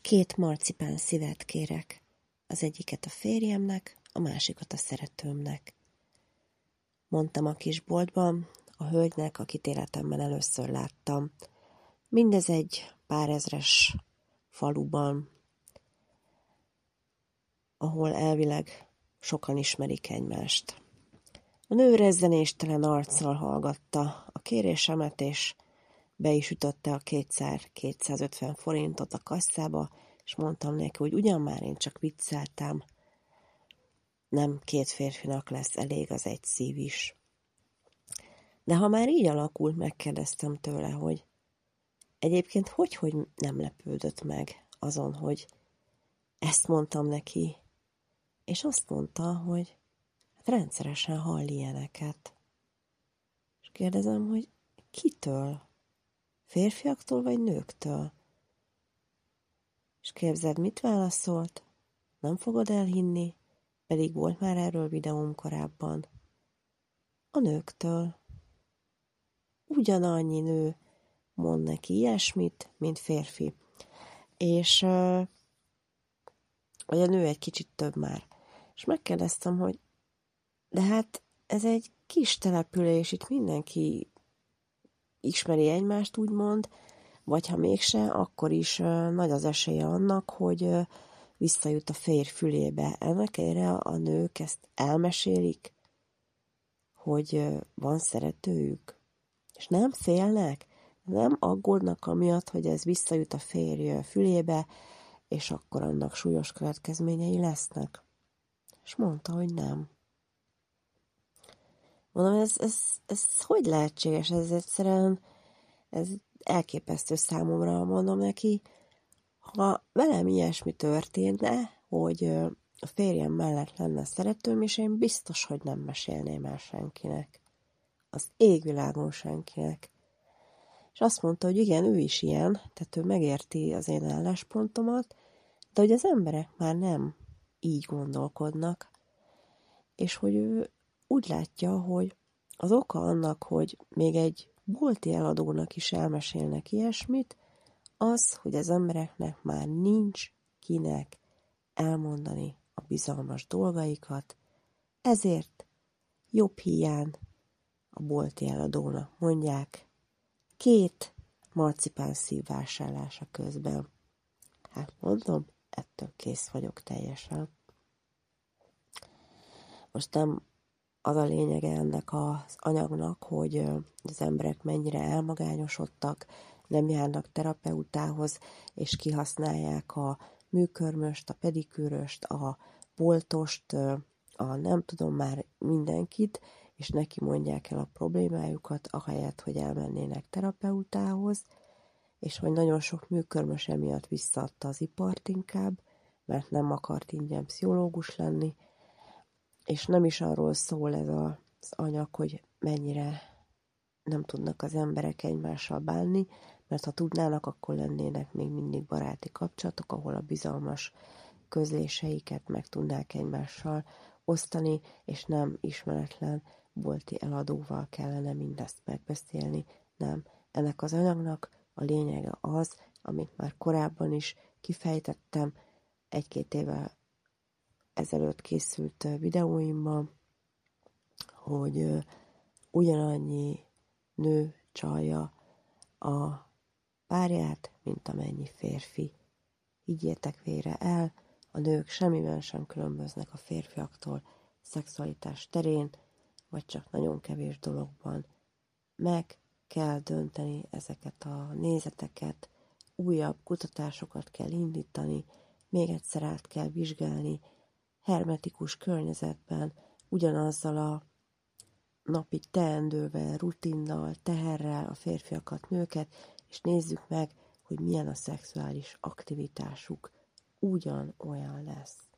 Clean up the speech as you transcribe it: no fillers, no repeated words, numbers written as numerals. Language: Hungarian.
2 marcipán szívet kérek. Az egyiket a férjemnek, a másikat a szeretőmnek. Mondtam a kis boltban, a hölgynek, akit életemben először láttam. Mindez egy pár ezres faluban, ahol elvileg sokan ismerik egymást. A nő rezzenéstelen arccal hallgatta a kérésemet, és be is ütötte a 250 forintot a kasszába, és mondtam neki, hogy ugyan már én csak vicceltem, nem 2 férfinak lesz elég az egy szív is. De ha már így alakult, megkérdeztem tőle, hogy egyébként hogy nem lepődött meg azon, hogy ezt mondtam neki, és azt mondta, hogy hát rendszeresen hall ilyeneket. És kérdezem, hogy kitől? Férfiaktól vagy nőktől? És képzeld, mit válaszolt? Nem fogod elhinni, pedig volt már erről videóm korábban. A nőktől. Ugyanannyi nő mond neki ilyesmit, mint férfi. És vagy a nő egy kicsit több már. És megkérdeztem, hogy de hát ez egy kis település, itt mindenki ismeri egymást, úgymond, vagy ha mégse, akkor is nagy az esélye annak, hogy visszajut a férj fülébe. Ennek erre a nők ezt elmesélik, hogy van szeretőjük. És nem félnek, nem aggódnak amiatt, hogy ez visszajut a férj fülébe, és akkor annak súlyos következményei lesznek. És mondta, hogy nem. Mondom, ez hogy lehetséges? Ez egyszerűen, ez elképesztő számomra, mondom neki. Ha velem ilyesmi történne, hogy a férjem mellett lenne szeretőm, és én biztos, hogy nem mesélném el senkinek. Az égvilágon senkinek. És azt mondta, hogy igen, ő is ilyen, tehát ő megérti az én álláspontomat, de hogy az emberek már nem így gondolkodnak, és hogy ő úgy látja, hogy az oka annak, hogy még egy bolti eladónak is elmesélnek ilyesmit, az, hogy az embereknek már nincs kinek elmondani a bizalmas dolgaikat, ezért jobb hiány a bolti eladónak mondják 2 marcipán szív vásárlása közben. Hát mondom, ettől kész vagyok teljesen. Most nem az a lényege ennek az anyagnak, hogy az emberek mennyire elmagányosodtak, nem járnak terapeutához, és kihasználják a műkörmöst, a pedikűröst, a boltost, a nem tudom már mindenkit, és neki mondják el a problémájukat, ahelyett, hogy elmennének terapeutához, és hogy nagyon sok műkörmös emiatt visszaadta az ipart inkább, mert nem akart ingyen pszichológus lenni, és nem is arról szól ez az anyag, hogy mennyire nem tudnak az emberek egymással bánni, mert ha tudnának, akkor lennének még mindig baráti kapcsolatok, ahol a bizalmas közléseiket meg tudnák egymással osztani, és nem ismeretlen bolti eladóval kellene mindezt megbeszélni. Nem. Ennek az anyagnak a lényege az, amit már korábban is kifejtettem, 1-2 évvel ezelőtt készült videóimban, hogy ugyanannyi nő csalja a párját, mint amennyi férfi. Higgyétek végre el, a nők semmiben sem különböznek a férfiaktól szexualitás terén, vagy csak nagyon kevés dologban. Meg kell dönteni ezeket a nézeteket, újabb kutatásokat kell indítani, még egyszer át kell vizsgálni, hermetikus környezetben, ugyanazzal a napi teendővel, rutinnal, teherrel a férfiakat, nőket, és nézzük meg, hogy milyen a szexuális aktivitásuk. Ugyanolyan lesz.